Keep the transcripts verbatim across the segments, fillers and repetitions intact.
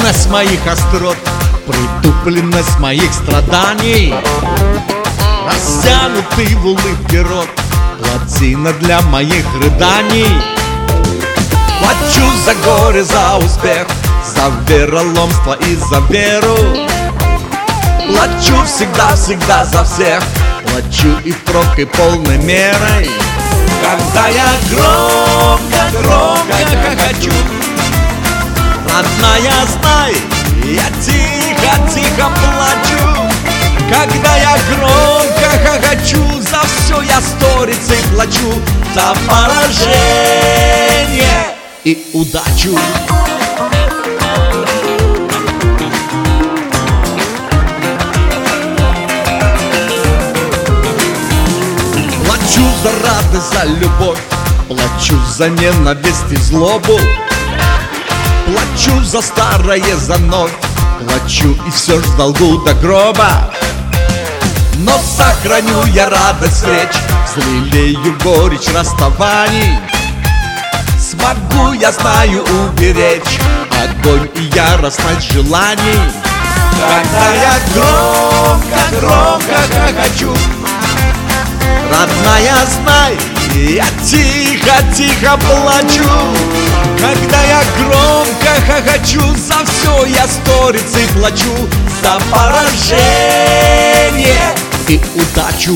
Бездарность моих острот, притупленность моих страданий, растянутый в улыбке рот, плотина для моих рыданий. Плачу за горе, за успех, за вероломство и за веру. Плачу всегда, всегда за всех, плачу и впрок, и полной мерой. Когда я громко, громко хохочу, родная, знай, я тихо, тихо плачу. Когда я громко хохочу, за все я сторицей плачу, за поражение и удачу. Плачу за радость, за любовь, плачу за ненависть и злобу, плачу за старое, за вновь, плачу и все ж в долгу до гроба. Но сохраню я радость встреч, взлелею горечь расставаний. Смогу, я знаю, уберечь огонь и яростность желаний. Когда я громко, громко хохочу, родная, знай, я тихо, тихо плачу. Когда я громко хохочу, за все я сторицей плачу, за поражение и удачу.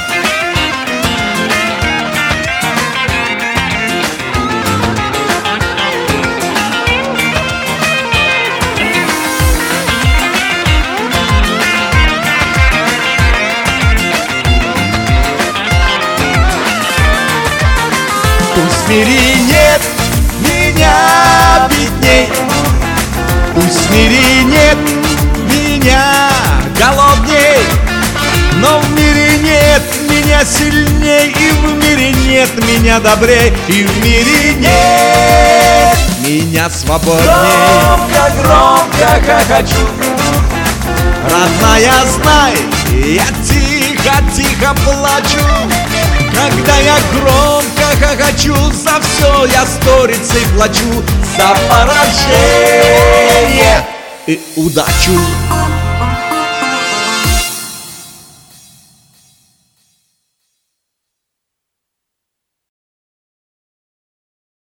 Пусть в мире нет меня бедней, пусть в мире нет меня голодней, но в мире нет меня сильней, и в мире нет меня добрей, и в мире нет меня свободней. Громко, громко хохочу, родная, знай, я тихо, тихо плачу. Когда я громко хохочу, за все я сторицей плачу, за поражение и удачу.